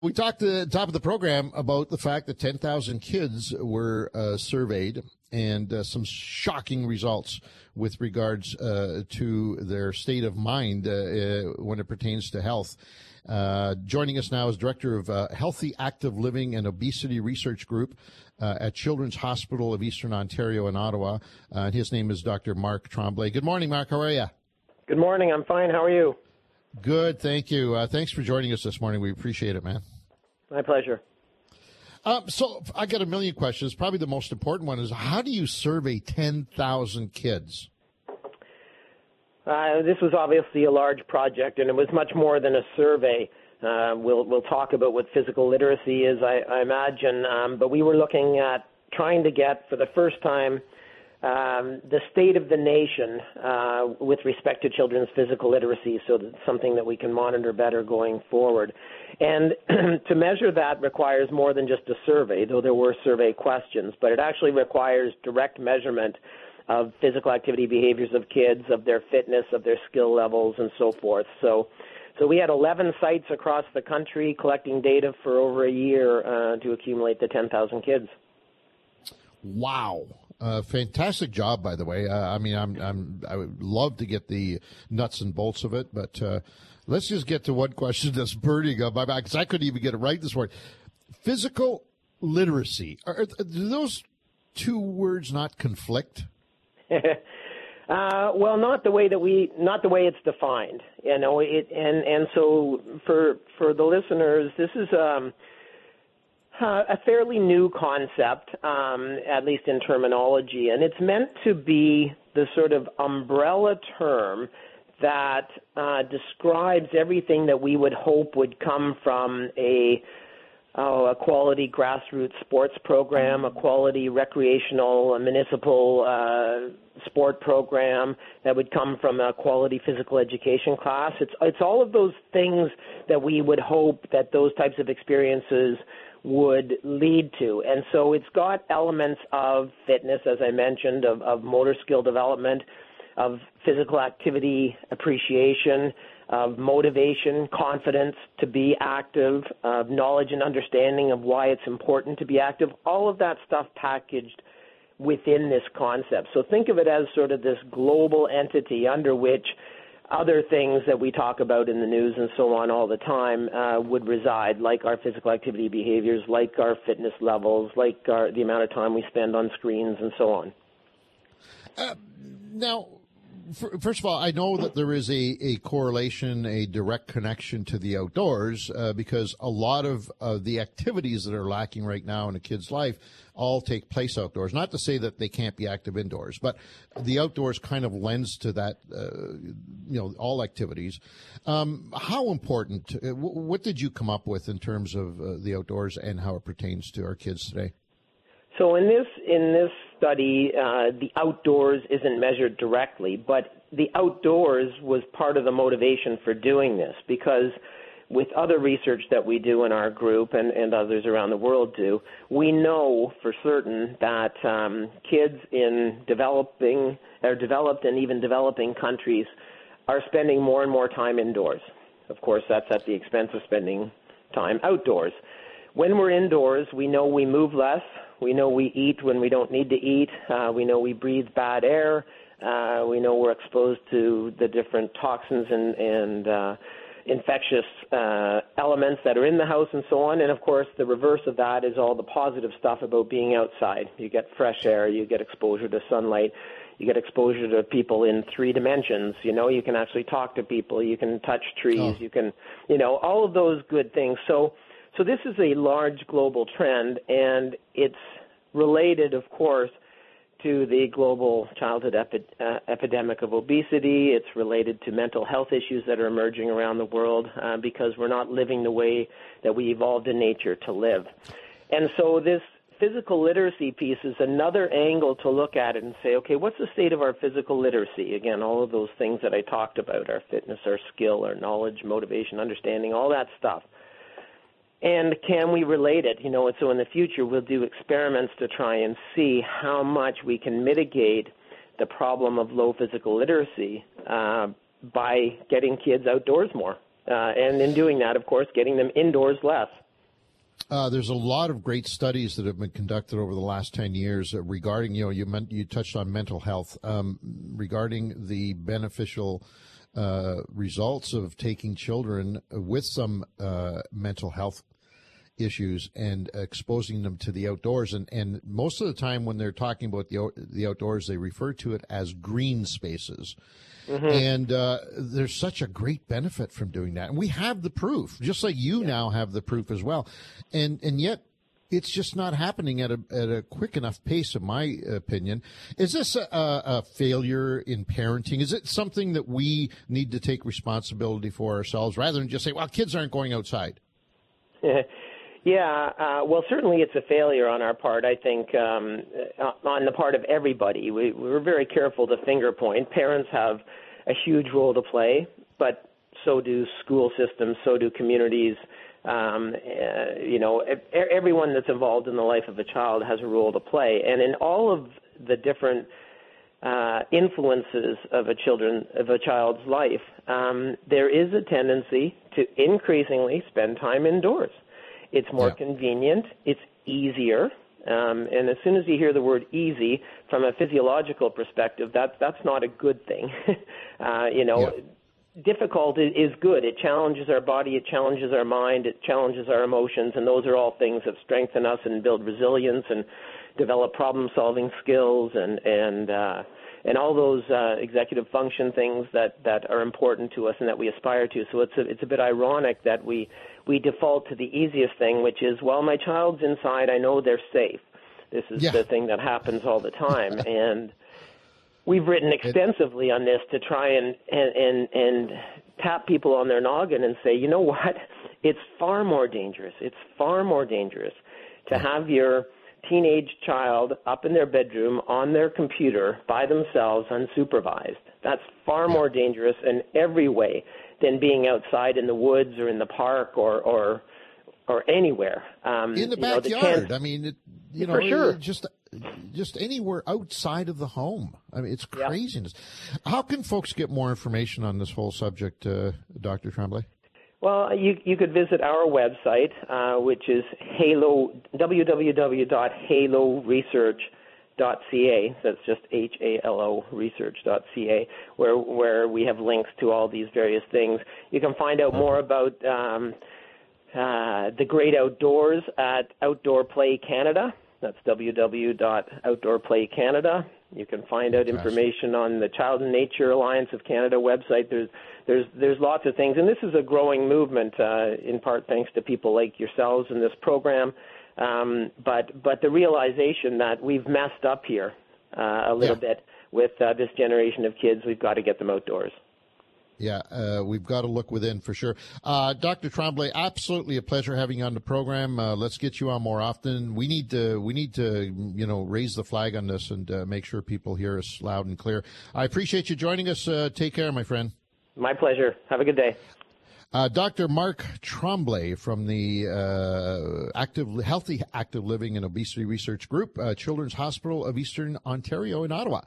We talked at the top of the program about the fact that 10,000 kids were surveyed and some shocking results with regards to their state of mind when it pertains to health. Joining us now is Director of Healthy Active Living and Obesity Research Group at Children's Hospital of Eastern Ontario in Ottawa. His name is Dr. Mark Tremblay. Good morning, Mark. How are you? Good morning. I'm fine. How are you? Good, thank you. Thanks for joining us this morning. We appreciate it, man. My pleasure. So I got a million questions. Probably the most important one is, how do you survey 10,000 kids? This was obviously a large project, and it was much more than a survey. We'll talk about what physical literacy is, I imagine, but we were looking at trying to get, for the first time, the state of the nation with respect to children's physical literacy, so that's something that we can monitor better going forward. And to measure that requires more than just a survey, though there were survey questions, but it actually requires direct measurement of physical activity behaviors of kids, of their fitness, of their skill levels, and so forth. So we had 11 sites across the country collecting data for over a year to accumulate the 10,000 kids. Wow. Fantastic job, by the way. I would love to get the nuts and bolts of it, but let's just get to one question that's burning on my mind, because I couldn't even get it right this morning. Physical literacy. Do those two words not conflict? Well, not the way it's defined. You know, and so for the listeners, this is a fairly new concept, at least in terminology, and it's meant to be the sort of umbrella term that describes everything that we would hope would come from a quality grassroots sports program, a quality recreational, municipal sport program that would come from a quality physical education class. It's all of those things that we would hope that those types of experiences would lead to. And so it's got elements of fitness, as I mentioned, of motor skill development, of physical activity appreciation, of motivation, confidence to be active, of knowledge and understanding of why it's important to be active, all of that stuff packaged within this concept. So think of it as sort of this global entity under which other things that we talk about in the news and so on all the time would reside, like our physical activity behaviors, like our fitness levels, like the amount of time we spend on screens and so on. Now, first of all, I know that there is a correlation, a direct connection to the outdoors because a lot of the activities that are lacking right now in a kid's life all take place outdoors. Not to say that they can't be active indoors, but the outdoors kind of lends to that, all activities. How important, what did you come up with in terms of the outdoors and how it pertains to our kids today? So in this study, the outdoors isn't measured directly, but the outdoors was part of the motivation for doing this, because with other research that we do in our group and others around the world do, we know for certain that kids in developed and even developing countries are spending more and more time indoors. Of course, that's at the expense of spending time outdoors. When we're indoors, we know we move less. We know we eat when we don't need to eat. We know we breathe bad air. We know we're exposed to the different toxins and infectious elements that are in the house and so on. And, of course, the reverse of that is all the positive stuff about being outside. You get fresh air. You get exposure to sunlight. You get exposure to people in 3 dimensions. You know, you can actually talk to people. You can touch trees. You can, all of those good things. So this is a large global trend, and it's related, of course, to the global childhood epidemic of obesity. It's related to mental health issues that are emerging around the world because we're not living the way that we evolved in nature to live. And so this physical literacy piece is another angle to look at it and say, okay, what's the state of our physical literacy? Again, all of those things that I talked about, our fitness, our skill, our knowledge, motivation, understanding, all that stuff. And can we relate it? And so in the future we'll do experiments to try and see how much we can mitigate the problem of low physical literacy by getting kids outdoors more. And in doing that, of course, getting them indoors less. There's a lot of great studies that have been conducted over the last 10 years regarding, you touched on mental health, regarding the beneficial results of taking children with some mental health issues and exposing them to the outdoors. And most of the time when they're talking about the outdoors, they refer to it as green spaces. Mm-hmm. And there's such a great benefit from doing that. And we have the proof, just like you now have the proof as well. And yet it's just not happening at a quick enough pace, in my opinion. Is this a failure in parenting? Is it something that we need to take responsibility for ourselves rather than just say, well, kids aren't going outside? Yeah, well, certainly it's a failure on our part, I think, on the part of everybody. We're very careful to finger point. Parents have a huge role to play, but so do school systems, so do communities. Everyone that's involved in the life of a child has a role to play. And in all of the different influences of a child's life, there is a tendency to increasingly spend time indoors. It's more convenient. It's easier. And as soon as you hear the word easy, from a physiological perspective, that's not a good thing. Difficult is good. It challenges our body. It challenges our mind. It challenges our emotions. And those are all things that strengthen us and build resilience and develop problem-solving skills and all those executive function things that are important to us and that we aspire to. So it's a bit ironic that we default to the easiest thing, which is, well, my child's inside, I know they're safe. This is the thing that happens all the time. And we've written extensively on this to try and tap people on their noggin and say, you know what, it's far more dangerous. It's far more dangerous to have your teenage child up in their bedroom on their computer by themselves unsupervised. That's far more dangerous in every way than being outside in the woods or in the park or anywhere. In the backyard. For sure. Just anywhere outside of the home. I mean, it's craziness. How can folks get more information on this whole subject, Dr. Tremblay? Well, you could visit our website, which is www.haloresearch.ca. That's just HALO research.ca, where we have links to all these various things. You can find out more about the great outdoors at Outdoor Play Canada. That's www.outdoorplaycanada. You can find out information on the Child and Nature Alliance of Canada website. There's lots of things, and this is a growing movement, in part thanks to people like yourselves in this program. But the realization that we've messed up here a little bit with this generation of kids, we've got to get them outdoors. Yeah, we've got to look within for sure. Dr. Tremblay, absolutely a pleasure having you on the program. Let's get you on more often. We need to raise the flag on this and make sure people hear us loud and clear. I appreciate you joining us. Take care, my friend. My pleasure. Have a good day. Dr. Mark Tremblay from the Healthy Active Living and Obesity Research Group, Children's Hospital of Eastern Ontario in Ottawa.